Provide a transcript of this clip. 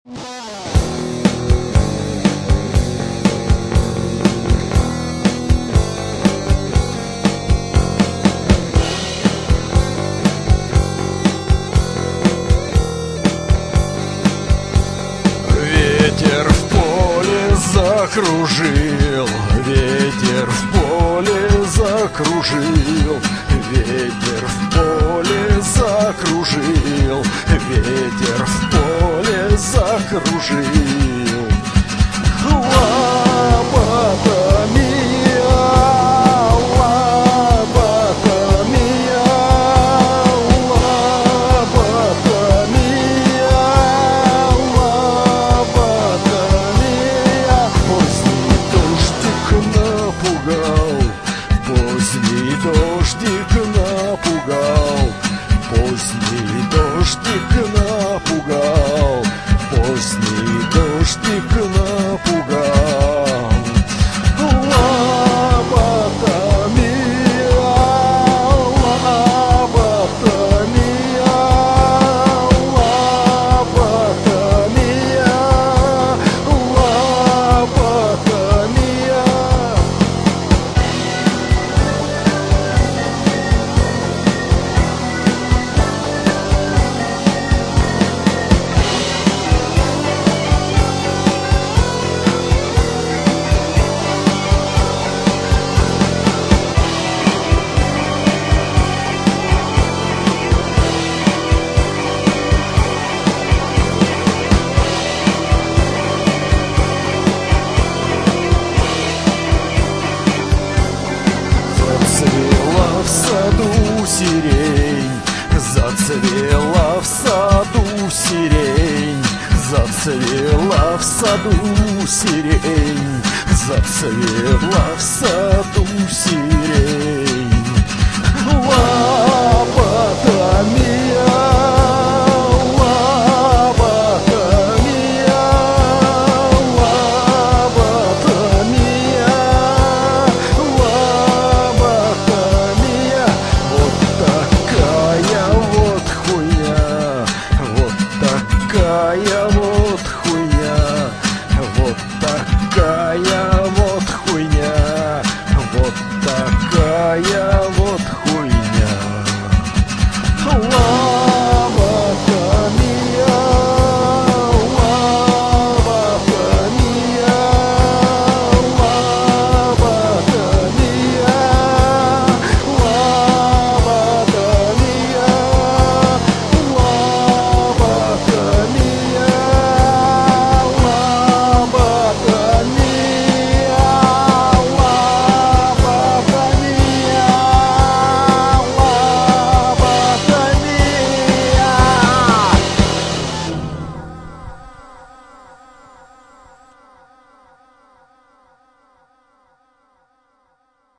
Ветер в поле закружил, ветер в поле закружил, ветер в поле закружил, ветер в поле закружил. Лопатомия, лопатомия, лопатомия, лопатомия. Поздний дождик напугал, поздний дождик напугал, поздний дождик напугал, поздний дождик напугал. Лопатомия, лопатомия, лопатомия, лопатомия. Зацвела в саду сирень, зацвела в саду сирень, зацвела в саду сирень, зацвела в саду сирень.